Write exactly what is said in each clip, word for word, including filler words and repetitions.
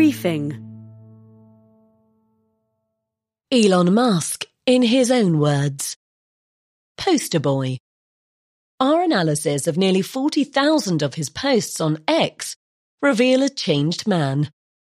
Briefing. Elon Musk, in his own words. Poster boy. Our analysis of nearly forty thousand of his posts on X reveal a changed man.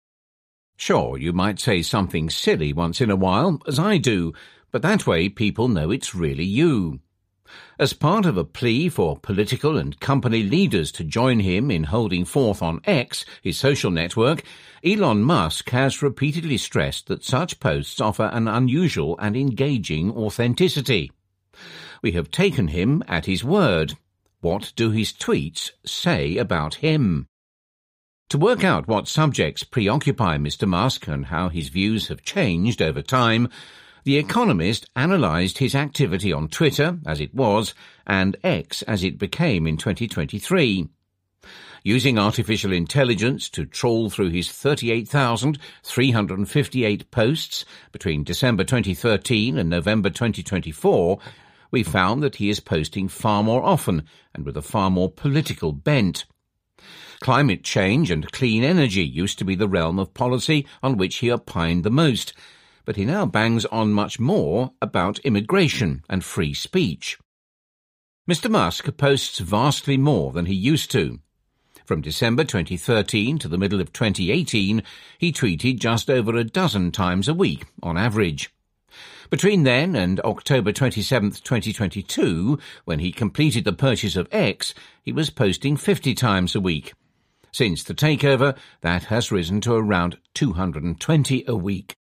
Sure, you might say something silly once in a while, as I do, but that way people know it's really you. As part of a plea for political and company leaders to join him in holding forth on X, his social network, Elon Musk has repeatedly stressed that such posts offer an unusual and engaging authenticity. We have taken him at his word. What do his tweets say about him? To work out what subjects preoccupy Mister Musk and how his views have changed over time, The Economist analysed his activity on Twitter, as it was, and X as it became in twenty twenty-three. Using artificial intelligence to trawl through his thirty-eight thousand three hundred fifty-eight posts between December twenty thirteen and November twenty twenty-four, we found that he is posting far more often and with a far more political bent. Climate change and clean energy used to be the realm of policy on which he opined the most, but he now bangs on much more about immigration and free speech. Mister Musk posts vastly more than he used to. From December twenty thirteen to the middle of twenty eighteen, he tweeted just over a dozen times a week, on average. Between then and October twenty-seventh, twenty twenty-two, when he completed the purchase of X, he was posting fifty times a week. Since the takeover, that has risen to around two hundred twenty a week.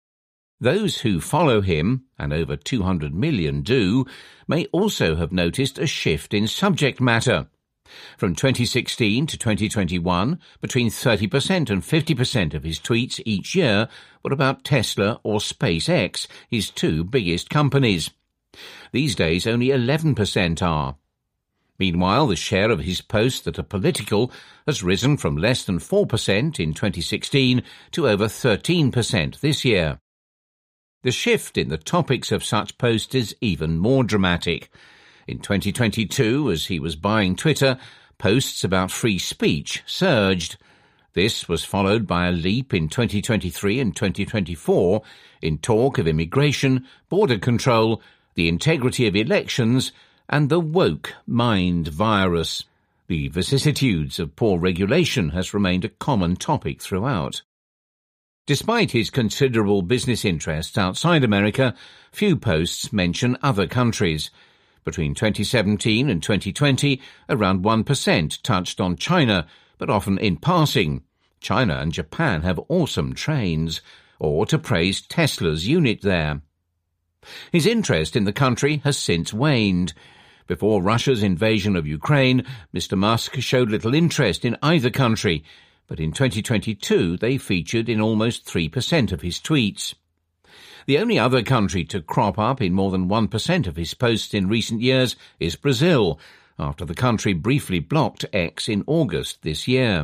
Those who follow him, and over two hundred million do, may also have noticed a shift in subject matter. From twenty sixteen to twenty twenty-one, between thirty percent and fifty percent of his tweets each year were about Tesla or SpaceX, his two biggest companies. These days only eleven percent are. Meanwhile, the share of his posts that are political has risen from less than four percent in twenty sixteen to over thirteen percent this year. The shift in the topics of such posts is even more dramatic. In twenty twenty-two, as he was buying Twitter, posts about free speech surged. This was followed by a leap in twenty twenty-three and twenty twenty-four in talk of immigration, border control, the integrity of elections, and the woke mind virus. The vicissitudes of poor regulation has remained a common topic throughout. Despite his considerable business interests outside America, few posts mention other countries. Between twenty seventeen and twenty twenty, around one percent touched on China, but often in passing. China and Japan have awesome trains, or to praise Tesla's unit there. His interest in the country has since waned. Before Russia's invasion of Ukraine, Mister Musk showed little interest in either country, but in twenty twenty-two they featured in almost three percent of his tweets. The only other country to crop up in more than one percent of his posts in recent years is Brazil, after the country briefly blocked X in August this year.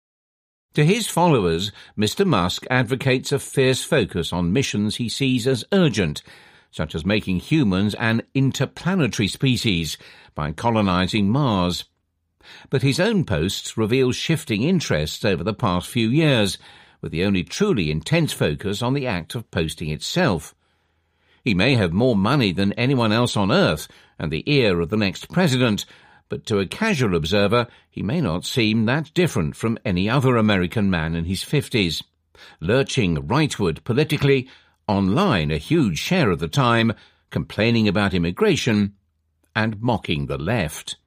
To his followers, Mister Musk advocates a fierce focus on missions he sees as urgent, such as making humans an interplanetary species by colonizing Mars. But his own posts reveal shifting interests over the past few years, with the only truly intense focus on the act of posting itself. He may have more money than anyone else on Earth and the ear of the next president, but to a casual observer he may not seem that different from any other American man in his fifties. Lurching rightward politically, online a huge share of the time, complaining about immigration, and mocking the left.